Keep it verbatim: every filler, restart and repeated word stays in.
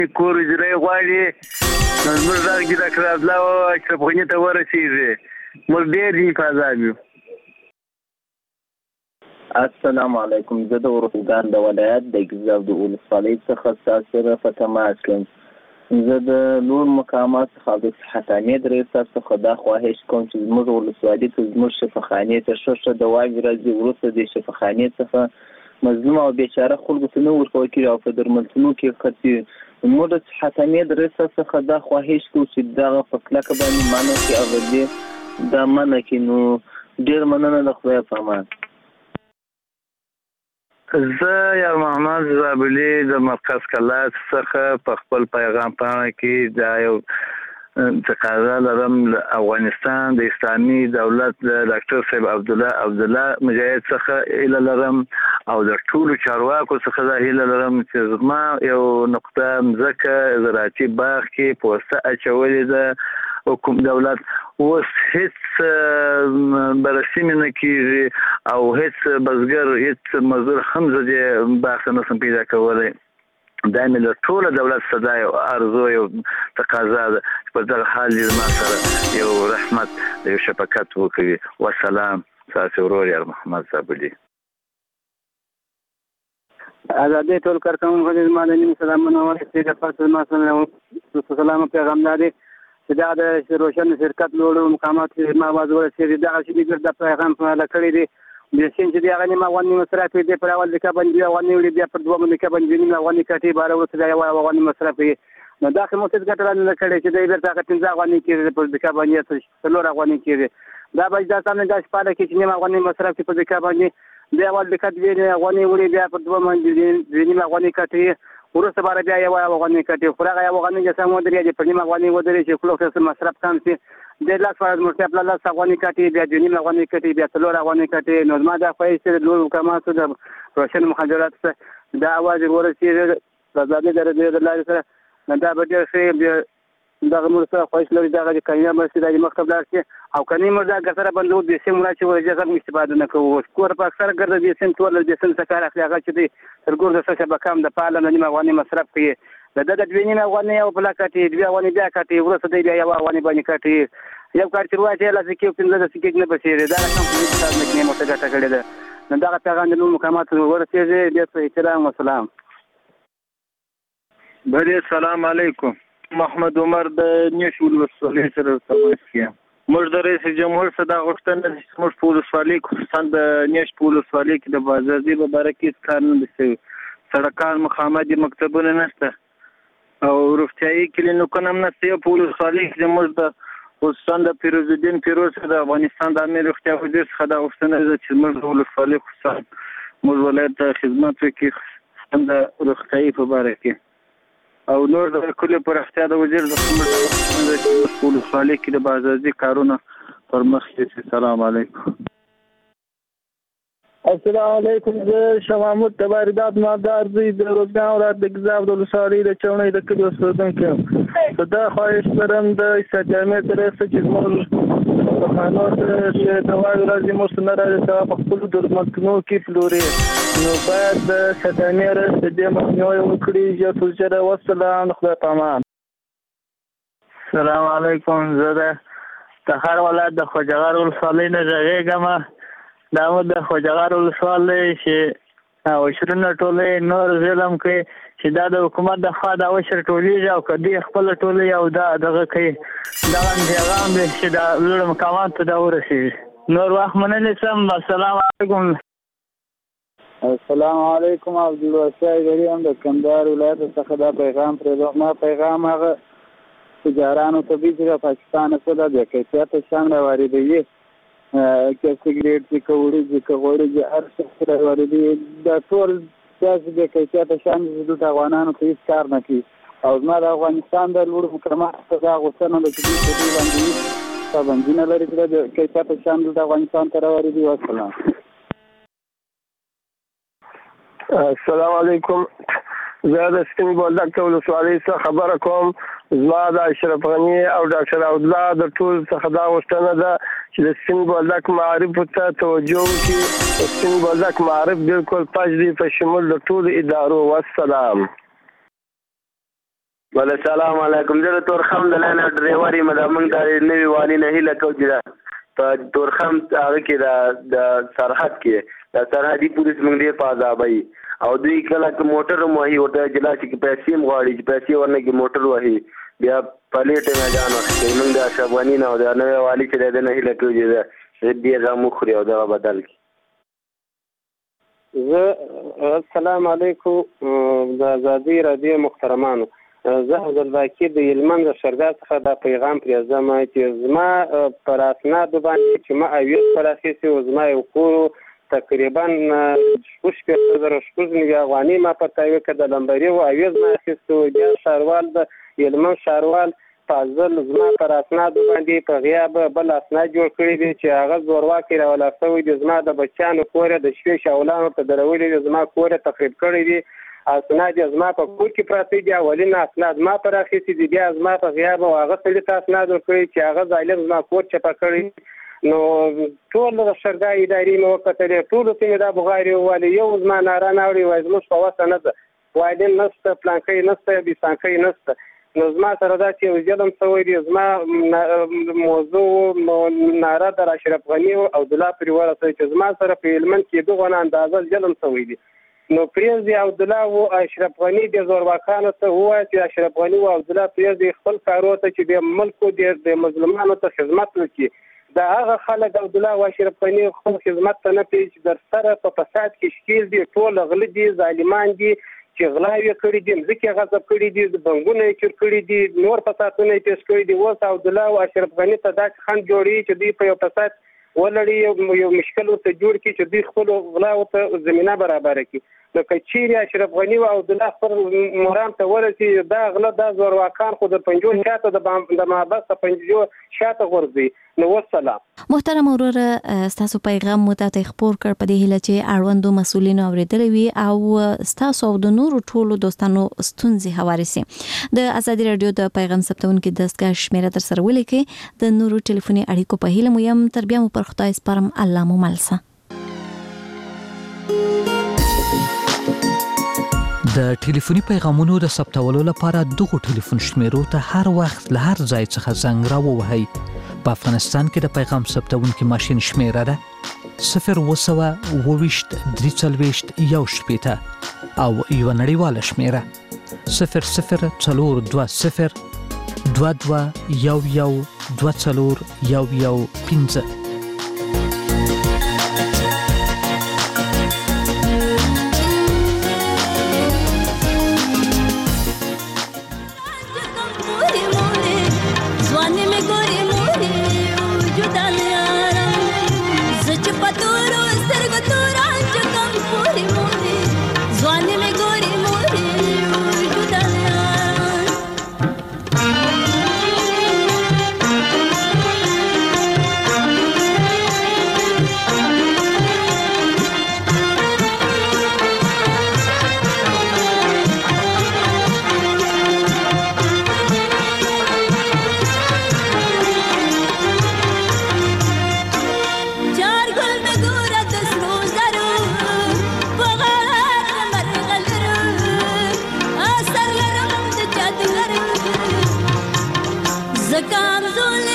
کور اجرایي غواړي نو زموږ دغه ګیله کړه او اشرف غني ته ورسېږي موږ ډېر دي په عذاب یو. السلام علیکم. زه د ارزګان د ولایت د ګیزاب د ولسوالۍ څخه ستاسو سره په تماس یم. زه د لوړ مقامات څخه د صحتانیت رئیس صاحب څخه دا خواهش کوم چې زموږ ولسوالۍ ته زموږ شفاخانې ته ښه ښه دواګې راځي. وروسته د شفاخانې څخه مظلوم او بیچاره خلکو ته نه ورکول کېږي او په درملتونونو کې خرڅېږي. موږ د صحتانیت رئیس صاحب څخه دا خواهش کوو چې دغه په کلکه باندې منع کړي او د دې دا منع کړي. نو ډېر مننه د خدای په امان. زه یار محمد زابلي د مرکز کلات څخه په خپل پیغام پاڼه کې دا یو تقاضا لرم افغانستان د اسلامي دولت د ډاکټر صاحب عبدالله عبدالله مجاهد څخه هیله لرم او د ټولو چارواکو څخه دا هیله لرم چې زما یو نقطه مځکه زراعتي باغ کې پوسته اچولې ده حکومت دولت اوس هیڅ بررسي مې نه کېږي او هیڅ بزګر هیڅ مزدور هم زه دې باغ ته نشم پیدا کولی. دا مې له ټوله دولت څخه دا یو ارزو یو تقاضا ده چې په دغه حال دې زما سره یو رحمت یو شفقت وکړي. وسلام. ستاسو ورور یار محمد زابلي. ازادي ټول کارکوونکو ته زما د نیم سلامونه ورسېږي. د پاس ما سره سلام پیغام دی چې دا د روشن شرکت لوړو مقامات ما آواز ورسېږي. دغه شي د پیغام په اړه کړی دی د سین چې دی هغه نیمه افغاني مصرف دی په اول دقیقه باندې افغاني وړي بیا پر دوه دقیقه باندې نیمه افغاني کټي باره ورته دا یو افغاني مصرف دی. نو دا خو مو څه ګټه نه کړی چې دی بیرته هغه پنځه افغاني کېږي پر دقیقه باندې څلور افغاني کېږي. دا به دا سم نه دا شپاله کې چې نیمه افغاني مصرف په دقیقه باندې بیا اول دقیقه دی افغاني وړي بیا پر دوه باندې نیمه افغاني کټي وروسته باره بیا یو افغاني کټي خو هغه افغاني چې سم ودرېږي چې په نیمه افغاني ودرېږي چې کلو مصرف کم شي د لاس فرض مرتب له لاس افغاني کټي بیا د نیمه افغاني کټي بیا څلور افغاني کټي. نو ما دا خواهش چې لوړ مقاماتو د روشن مخابرات څخه دا اواز ورسېږي د ازادي د رادیو د لارې سره دا به ډېر ښه دغه موږ سره خواهش لري دغه د کانیا مرسي د مکتب لاړ شي او کني موږ دا ګسره بندو د سیم ولا چې ورجه هم استفاده نه کوو. کور په اکثر ګرځي د سیم ټول د سیم څخه راخلي هغه چې د ترګور د څه شبکام د پاله نیمه افغاني مصرف کوي. د د دوی نیمه افغاني او بل کټي دوی افغاني بیا کټي ورسته دی بیا یو افغاني باندې کټي یو کار چې واځي لا چې په دې کې نه بشيره دا کوم څه چې نه مو څه ګټه کړې ده. نو دا پیغام د نور مقامات ورسېږي. د احترام او سلام. بری السلام علیکم. محمد عمر د نیش ولسوالۍ سره تماس کیم. موږ د رئیس جمهور څخه دا غوښتنه چې موږ په ولسوالۍ خصوصا د نیش په ولسوالۍ کې د بازارځي په باره کې کار نه دی شوی. سړکان مخامخ مکتبونه نشته او روغتیایي کلینیکونه هم نشته. په ولسوالۍ کې موږ د خصوصا د فیروز الدین فیروز د افغانستان د امیر روغتیا وزیر څخه دا غوښتنه ده چې موږ د ولسوالۍ خصوصا موږ ولایت ته خدمت وکړي د روغتیایي په باره کې او نور د کلي پراختیا د وزیر د ولسوالۍ کې د بازارځي کارونه پر مخ یې. السلام علیکم. السلام علیکم. زه شاه محمود تبارداد مالدار زوی د روزګان ولایت د ګیزاب د ولسوالۍ د چونۍ د کلي اوسېدونکی یم. دا خواهش لرم د استعدامي رئیس چې زموږ په خانو چې دواړو راځي موږ نه راځي په خپلو درملتونو کې پلوري نو باید د استعدامي رئیس د دې مخنیوی وکړي. ژر تر ژره. والسلام. خدای په امان. السلام علیکم. زه د تخار ولایت د خوجغار ولسوالۍ نه غږیږم. دا مو د خوجغار ولسوالۍ چې وشرونه ټولې نور ظلم کوي چې دا د حکومت د خوا دا وشر ټولېږي او که دوی خپله ټولې او دا دغه کوي دغه پیغام دی چې دا لوړو مقاماتو ته دا ورسېږي. نور وخت مننې سم. السلام علیکم. السلام علیکم. عبدالواسع ایدري هم د کندهار ولایت څخه دا پیغام پرېږدم. ما پیغام هغه تجارانو ته وي چې د پاکستان څخه د بې کیفیته شیان راواردوي که سګرېټ دي که وړي دي که غوړي دي هر څه راواردوي. دا ټول داسې بې کیفیته شیان دي چې دلته افغانانو ته هېڅ کار نه کوي او زما د افغانستان د لوړو مقاماتو ته دا غوښتنه ده چې دوی په دې باندې هېڅ پابندي نه لري چې د بې کیفیته شیان دلته افغانستان ته راواردوي. والسلام. السلام علیکم. زه د سپین بولدک ولسوالۍ څخه خبره کوم. زما د اشرف غني او ډاکټر عبدالله د ټول څخه دا غوښتنه ده چې د سپین بولدک معارفو ته توجه وکړي. د سپین بولدک معارف بالکل پاش دي په شمول د ټولو ادارو. والسلام. بله سلام علیکم. زه د تورخم د لاین ډریور یم. دا موږ د نوي والي نه هیله کوو چې دا په تورخم هغه کې د سرحد کې د سرحدي پولیس موږ ډېر په عذابوي او دوی کله که موټر هم وهي ورته جلا چې پیسې هم غواړي چې پیسې ورنه کې موټر وهي بیا پلیټ یې میدان واخلي. موږ د اشرف غني نه او د نوي والي چې دی د نه هیله کوو چې ډېر غم وخوري او دغه بدل کړي. زه السلام علیکم د ازادي راډیو محترمانو، زه عبدالباقي د هلمند د شرګا څخه دا پیغام پرېږدم چې زما پر اسنادو باندې چې ما اویس پر اخیستي و زما یو کور تقریبا شپږ شپېته زره شپږ نوي افغانۍ ما په تایید کړه د لمبري و اویس ما اخیستی و. بیا ښاروال د هلمند ښاروال فاضل زما پر اسنادو باندې په غیاب بل اسناد جوړ کړي دي چې هغه زورواکي راولاړ شوی دي. زما د بچیانو کور د شپې شاولانو ته درولي دي، زما کور تخریب کړی دي، اسناد زما په کور کې پراته دي. اولین اسناد ما پر اخیستي دي، بیا زما په غیاب او هغه سړي ته اسناد ورکړي چې هغه ظالم زما کور چپه کړی. نو ټول د شرګا ادارې مې وکتلې، ټولو ته مې دا بغارې وویلې، یو زما ناره نه اوري، وایي زموږ په وسه نه ده، وایلین نشته، پلانکۍ نشته، بیسانکۍ نشته. نو زما سره دا چې یو ظلم شوی دی، زما موضوع ناره در اشرف غني او عبدالله پرې ورسوي چې زما سره په هلمند کې دغه اندازه ظلم شوی دی. نو پرېږدي عبدالله او اشرف غني د زورواکانو ته ووایي چې اشرف غني او عبدالله پرېږدي خپل کارو ته چې د ملکو د مظلومانو ته خدمت وکړي. دا هغه خلک عبدالله او اشرف غني خپل خدمت ته نه پېژي چې در سره په فساد کې ښکېل دي، ټول غله دي، ظالمان دي چې غلاوې کړي دي، مځکې غصب کړي دي، بنګونه یې چور کړي دي، نور فسادونه یې پیش کړي دي. اوس عبدالله او اشرف غني ته داسې خنډ جوړوي چې دوی په یو فساد ولړي، یو مشکل ورته جوړ کړي چې دوی خپلو غلاو ته زمینه برابره کړي. نو که چیرې اشرف غني او عبدالله خپل مرام ته ورسي، دا غله دا زورواکان خو د پنجو شاته د محبس د پنجو شاته غورځي. نو والسلام. محترم وروره، ستاسو پیغام مو ته خپور کړ په دې هیله چې اړوندو مسؤلینو اوریدلی وي او ستاسو او د نورو ټولو دوستانو ستونزې هوارې سي. د ازادي راډیو د پیغام ثبتونکو دستګاه شمیره تر سره ولیکئ. د نورو ټلیفوني اړیکو په هیله مو یم. تر بیا مو پر خدای سپارم. الله مو ملسه. د ټلیفوني پیغامونو د ثبتولو لپاره دغه ټلیفون شمیرو ته هر وخت له هر ځای څخه زنګ راووهئ. په افغانستان کې د پیغام ثبتونکي ماشین شمیره ده صفر اووه سوه اووه ویشت درې څلوېښت یو شپېته او یوه نړیواله شمیره صفر صفر څلور دوه صفر دوه دوه یو یو دوه څلور یو یو پنځه. زکام زول